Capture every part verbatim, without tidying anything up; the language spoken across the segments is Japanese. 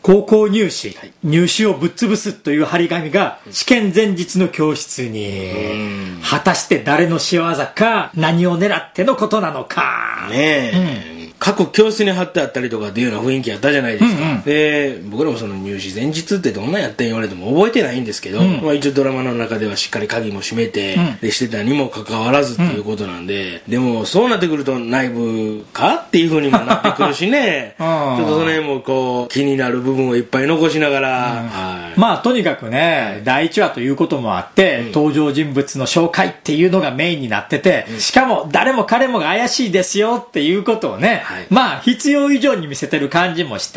高校入試、はい、入試をぶっ潰すという張り紙が試験前日の教室に、果たして誰の仕業か、何を狙ってのことなのかねえ、うん、各教室に貼ってあったりとかっていうような雰囲気あったじゃないですか、うんうん、で僕らもその入試前日ってどんなやってん言われても覚えてないんですけど、うん、まあ、一応ドラマの中ではしっかり鍵も閉めて、うん、でしてたにもかかわらずっていうことなんで、うん、でもそうなってくると内部かっていう風にもなってくるしねちょっとその辺もこう気になる部分をいっぱい残しながら、うん、 はい、まあとにかくね、だいいちわということもあって、うん、登場人物の紹介っていうのがメインになってて、うん、しかも誰も彼もが怪しいですよっていうことをね、はい、まあ必要以上に見せてる感じもして、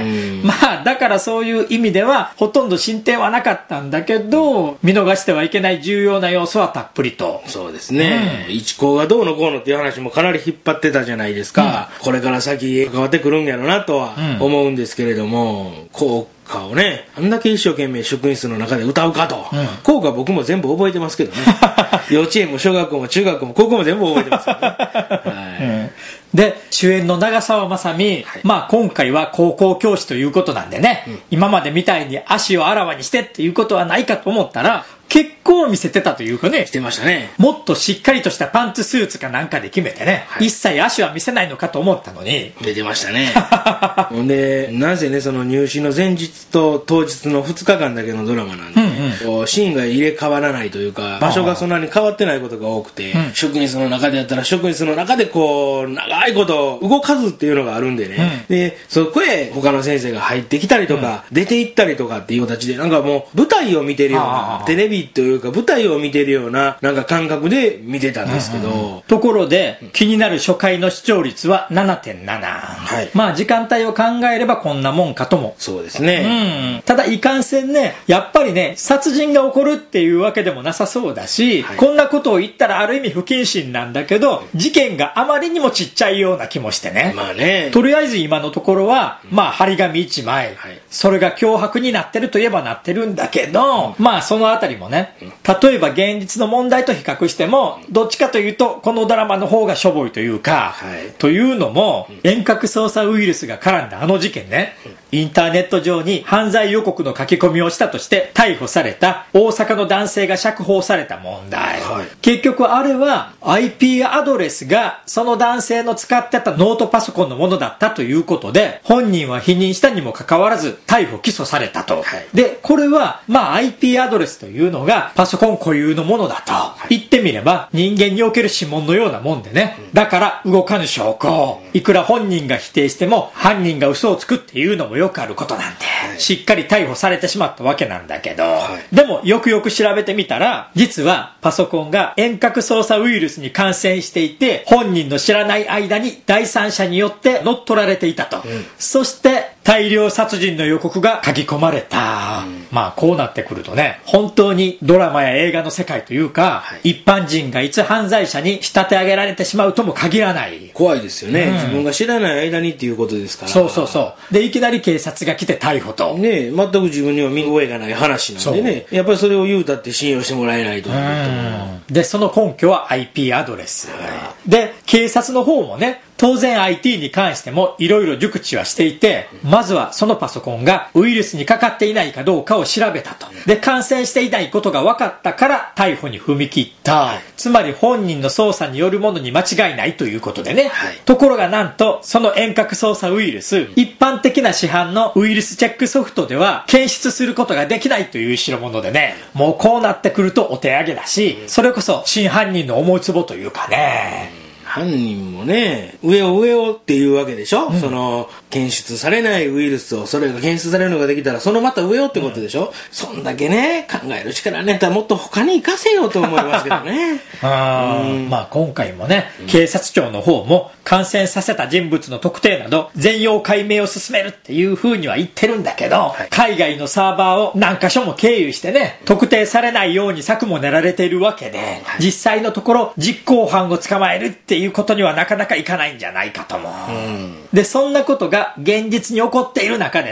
まあだからそういう意味ではほとんど進展はなかったんだけど、見逃してはいけない重要な要素はたっぷりと。 そうですね、うん、一校がどうのこうのっていう話もかなり引っ張ってたじゃないですか、うん、これから先関わってくるんやろうなとは思うんですけれども、うん、こうをね、あんだけ一生懸命職員室の中で歌うかと、うん、効果僕も全部覚えてますけどね幼稚園も小学校も中学校も高校も全部覚えてますよね、はい、うん、 で主演の長澤まさみ、はい、まあ今回は高校教師ということなんでね、うん、今までみたいに足をあらわにしてっていうことはないかと思ったら結構見せてたというかね、 してましたね。 もっとしっかりとしたパンツスーツかなんかで決めてね、はい、一切足は見せないのかと思ったのに出てましたねほんでなぜね、その入試の前日と当日のふつかかんだけのドラマなんで、うんうん、シーンが入れ替わらないというか場所がそんなに変わってないことが多くて、うん、職員室の中でやったら職員室の中でこう長いこと動かずっていうのがあるんでね、うん、でそこへ他の先生が入ってきたりとか、うん、出て行ったりとかっていう形でなんかもう舞台を見てるようなテレビというか舞台を見てるようななんか感覚で見てたんですけど、うんうん、 ところで、うん、気になる初回の視聴率は ななてんなな、はい、まあ時間帯を考えればこんなもんかとも。 そうですね、 うん、ただいかんせんね、やっぱりね殺人が起こるっていうわけでもなさそうだし、はい、こんなことを言ったらある意味不謹慎なんだけど事件があまりにもちっちゃいような気もしてね、 まあね、 とりあえず今のところは、うん、まあ張り紙いちまい、はい、それが脅迫になってるといえばなってるんだけど、うん、まあそのあたりもね、うん、例えば現実の問題と比較してもどっちかというとこのドラマの方がしょぼいというか、はい、というのも、うん、遠隔操作ウイルスが絡んだあの事件ね、うん、インターネット上に犯罪予告の書き込みをしたとして逮捕された大阪の男性が釈放された問題、はい、結局あれは アイピー アドレスがその男性の使ってたノートパソコンのものだったということで本人は否認したにもかかわらず逮捕起訴されたと、はい、でこれはまあ アイピー アドレスというのがパソコン固有のものだと、はい、言ってみれば人間における指紋のようなもんでね、うん、だから動かぬ証拠、いくら本人が否定しても犯人が嘘をつくっていうのもよくあることなんで、はい、しっかり逮捕されてしまったわけなんだけど、はい、でもよくよく調べてみたら実はパソコンが遠隔操作ウイルスに感染していて本人の知らない間に第三者によって乗っ取られていたと、うん、そして大量殺人の予告が書き込まれた、うん、まあこうなってくるとね本当にドラマや映画の世界というか、はい、一般人がいつ犯罪者に仕立て上げられてしまうとも限らない。 怖いですよね、うん、自分が知らない間にっていうことですから。 そうそうそうでいきなり警察が来て逮捕とね、全く自分には見覚えがない話なんでね、やっぱりそれを言うたって信用してもらえないと思うと、 でその根拠は アイピー アドレス、はい、で警察の方もね当然 アイティー に関してもいろいろ熟知はしていて、まずはそのパソコンがウイルスにかかっていないかどうかを調べたと。で、感染していないことが分かったから逮捕に踏み切った。つまり本人の操作によるものに間違いないということでね。はい、ところがなんと、その遠隔操作ウイルス、一般的な市販のウイルスチェックソフトでは検出することができないという代物でね、もうこうなってくるとお手上げだし、それこそ真犯人の思いつぼというかね。 犯人もね上を上をっていうわけでしょ、うん、その検出されないウイルスをそれが検出されるのができたらそのまた上をってことでしょ、うん、そんだけね考える力ねもっと他に活かせようと思いますけどねあ、うん、まあ今回もね、うん、警察庁の方も感染させた人物の特定など全容解明を進めるっていう風には言ってるんだけど、はい、海外のサーバーを何箇所も経由してね特定されないように策も練られているわけで、はい、実際のところ実行犯を捕まえるっていうことにはなかなかいかないんじゃないかとも、うん、でそんなことが現実に起こっている中でね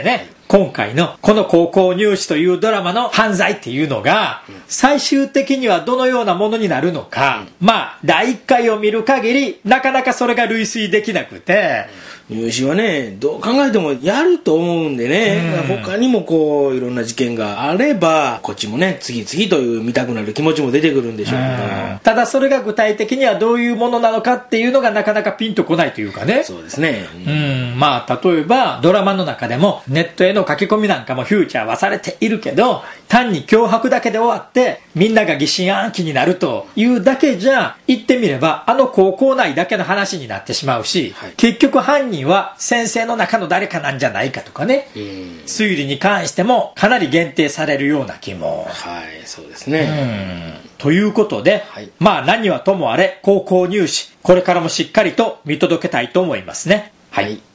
今回のこの高校入試というドラマの犯罪っていうのが、最終的にはどのようなものになるのか、まあ、だいいっかいを見る限り、なかなかそれが類推できなくて、 入試はね、どう考えてもやると思うんでね、うん、他にもこういろんな事件があればこっちもね次々という見たくなる気持ちも出てくるんでしょうけど、うん、 ただそれが具体的にはどういうものなのかっていうのがなかなかピンとこないというかね。 そうですね、 うん、うん、まあ例えばドラマの中でもネットへの書き込みなんかもフューチャーはされているけど、単に脅迫だけで終わってみんなが疑心暗鬼になるというだけじゃ、言ってみればあの高校内だけの話になってしまうし、はい、結局犯人は先生の中の誰かなんじゃないかとかね、推理に関してもかなり限定されるような気も。 はい、そうですね。 うん、ということで、はい、まあ何はともあれ高校入試、これからもしっかりと見届けたいと思いますね。はい。はい。